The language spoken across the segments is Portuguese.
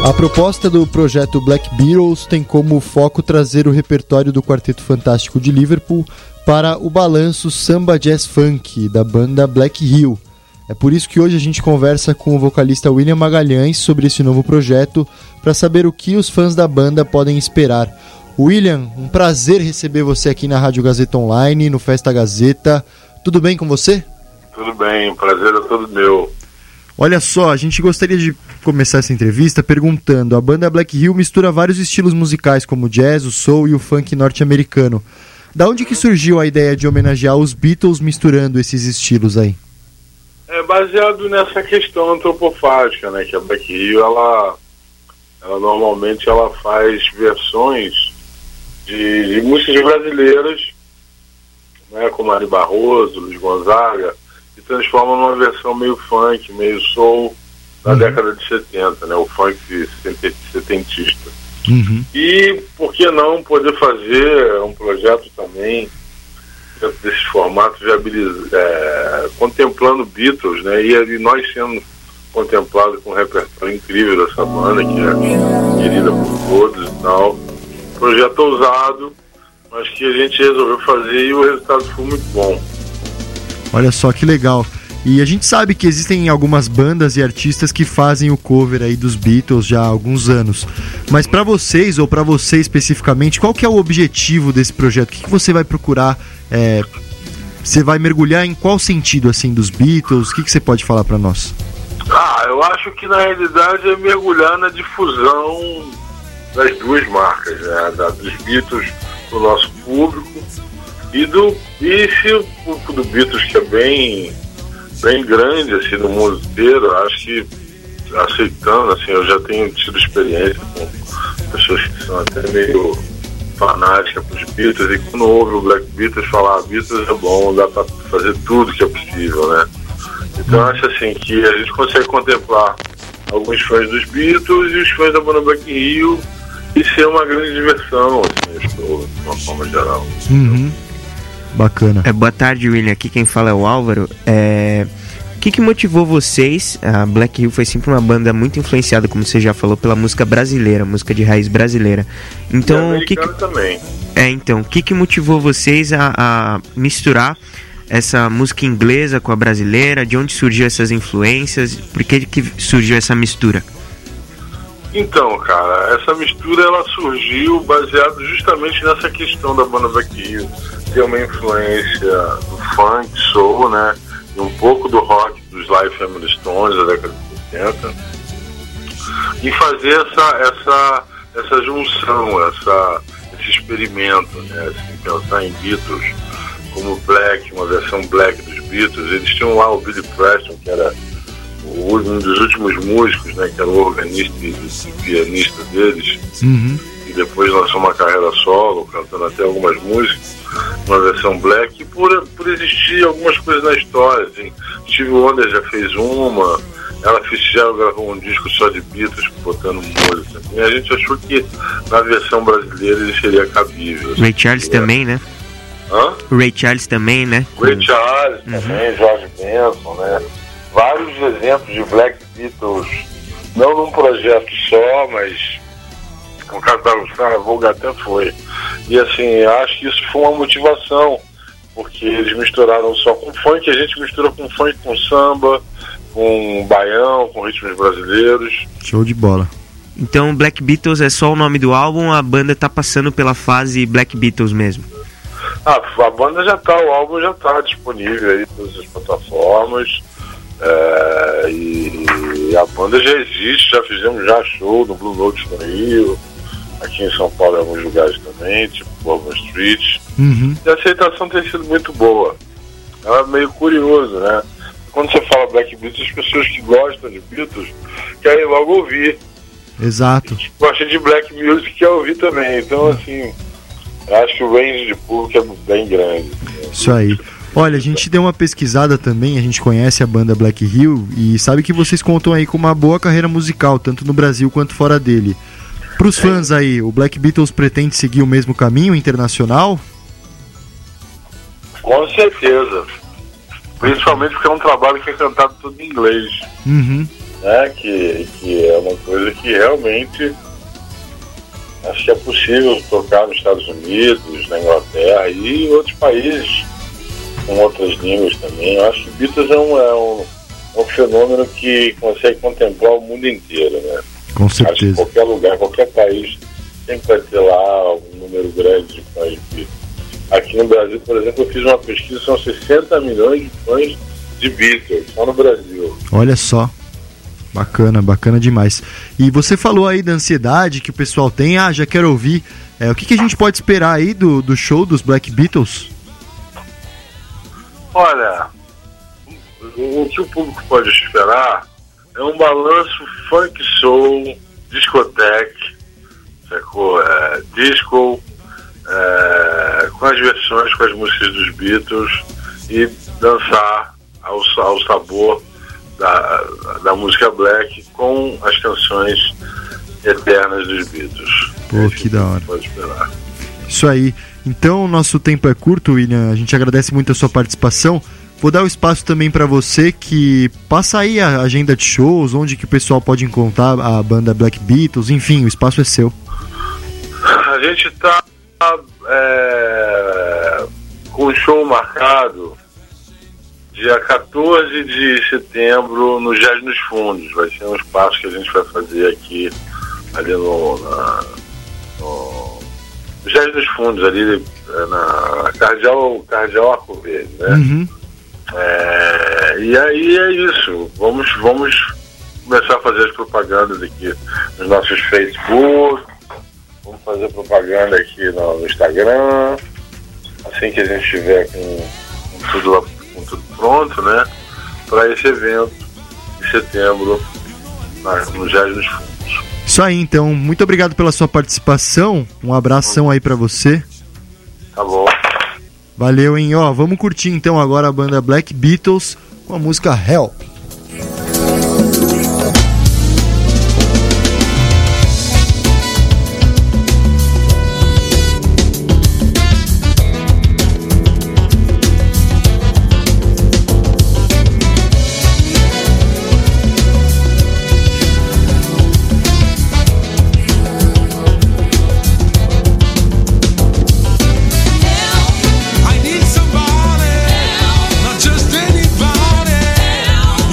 A proposta do projeto Black Beatles tem como foco trazer o repertório do Quarteto Fantástico de Liverpool para o balanço samba jazz funk da banda Black Hill. É por isso que hoje a gente conversa com o vocalista William Magalhães sobre esse novo projeto para saber o que os fãs da banda podem esperar. William, um prazer receber você aqui na Rádio Gazeta Online, no Festa Gazeta. Tudo bem com você? Tudo bem, o prazer é todo meu. Olha só, a gente gostaria de começar essa entrevista perguntando: a banda Black Hill mistura vários estilos musicais como o jazz, o soul e o funk norte-americano. Da onde que surgiu a ideia de homenagear os Beatles misturando esses estilos aí? É baseado nessa questão antropofágica, né? Que a Black Hill, ela normalmente ela faz versões de músicas brasileiras, né? Como Ari Barroso, Luiz Gonzaga, e transforma numa versão meio funk, meio soul da década de 70, né? O funk setentista. E por que não poder fazer um projeto também dentro desses formatos, contemplando Beatles, né? E nós sendo contemplados com um repertório incrível dessa banda, que é querida por todos e tal. Projeto ousado, mas que a gente resolveu fazer e o resultado foi muito bom. Olha só que legal. E a gente sabe que existem algumas bandas e artistas que fazem o cover aí dos Beatles já há alguns anos. Mas para vocês, ou para você especificamente, qual que é o objetivo desse projeto? O que você vai procurar? Você vai mergulhar em qual sentido assim dos Beatles? O que você pode falar para nós? Eu acho que na realidade é mergulhar na difusão das duas marcas, né? Dos Beatles para o nosso público e se o público do Beatles, que é bem grande assim no mundo inteiro, acho que aceitando, assim, eu já tenho tido experiência com pessoas que são até meio fanáticas para os Beatles, e quando ouve o Black Beatles falar Beatles é bom, dá para fazer tudo que é possível, né? Então acho assim que a gente consegue contemplar alguns fãs dos Beatles e os fãs da banda Black Hill e ser uma grande diversão, assim, de uma forma geral. Bacana. Boa tarde, William. Aqui quem fala é o Álvaro. O que motivou vocês? A Black Hill foi sempre uma banda muito influenciada, como você já falou, pela música brasileira, música de raiz brasileira. Então, também. Então, o que motivou vocês a misturar essa música inglesa com a brasileira? De onde surgiu essas influências? Por que surgiu essa mistura? Então, cara, essa mistura ela surgiu baseado justamente nessa questão da banda Black Hill ter uma influência do funk, soul, né? E um pouco do rock dos Sly Family Stones da década de 70. E fazer essa junção, esse experimento, né? Assim, pensar em Beatles como Black, uma versão Black dos Beatles. Eles tinham lá o Billy Preston, que era um dos últimos músicos, né, que era o organista e pianista deles, e depois lançou uma carreira solo, cantando até algumas músicas, uma versão Black, e por existir algumas coisas na história, assim, Stevie Wonder já fez uma, Ella Fitzgerald gravou um disco só de Beatles, botando música, e a gente achou que na versão brasileira ele seria cabível. Ray Charles também, né? Ray Charles também, né? Ray Charles também, George Benson, né? Vários exemplos de Black Beatles, não num projeto só, mas no caso da Luciana Volga até foi. E assim, acho que isso foi uma motivação, porque eles misturaram só com funk, a gente mistura com funk, com samba, com baião, com ritmos brasileiros. Show de bola. Então Black Beatles é só o nome do álbum, a banda tá passando pela fase Black Beatles mesmo? A banda já tá, o álbum já tá disponível aí em todas as plataformas. E a banda já existe, já fizemos show no Blue Note no Rio, aqui em São Paulo em alguns lugares também, tipo Bourbon Street. E a aceitação tem sido muito boa. É meio curioso, né? Quando você fala Black Beatles, as pessoas que gostam de Beatles querem logo ouvir. Exato. Gostam de Black Music, quer ouvir também. Então, assim, acho que o range de público é bem grande. Isso aí. Olha, a gente deu uma pesquisada também, a gente conhece a banda Black Hill e sabe que vocês contam aí com uma boa carreira musical, tanto no Brasil quanto fora dele. Para os fãs aí, o Black Beatles pretende seguir o mesmo caminho internacional? Com certeza. Principalmente porque é um trabalho que é cantado todo em inglês. né? Que é uma coisa que realmente acho que é possível tocar nos Estados Unidos, na Inglaterra e em outros países com outras línguas também. Eu acho que Beatles é um fenômeno que consegue contemplar o mundo inteiro, né? Com certeza. Acho que qualquer lugar, qualquer país sempre vai ter lá um número grande de fãs de Beatles. Aqui no Brasil, por exemplo, eu fiz uma pesquisa, são 60 milhões de fãs de Beatles, só no Brasil. Olha só. Bacana, bacana demais. E você falou aí da ansiedade que o pessoal tem. Já quero ouvir. O que a gente pode esperar aí do show dos Black Beatles? Olha, o que o público pode esperar é um balanço funk soul, discoteque, sacou? Disco, com as versões, com as músicas dos Beatles e dançar ao sabor da música black com as canções eternas dos Beatles. Pô, que da hora. Pode esperar. Isso aí. Então, nosso tempo é curto, William. A gente agradece muito a sua participação. Vou dar o espaço também para você que passa aí a agenda de shows, onde que o pessoal pode encontrar a banda Black Beatles, enfim, o espaço é seu. A gente está com um show marcado dia 14 de setembro no Jazz nos Fundos. Vai ser um espaço que a gente vai fazer aqui, ali no Jazz nos Fundos, ali na Cardeal Arco Verde, né? Uhum. E aí é isso. Vamos começar a fazer as propagandas aqui nos nossos Facebook, vamos fazer propaganda aqui no Instagram, assim que a gente estiver com tudo pronto, né, para esse evento de setembro no Jazz nos Fundos. Isso aí, então. Muito obrigado pela sua participação. Um abração aí para você. Tá bom. Valeu, hein? Vamos curtir então agora a banda Black Beatles com a música Help. I need somebody, not just anybody.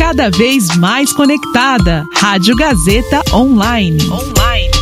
cada vez mais conectada. Rádio Gazeta Online.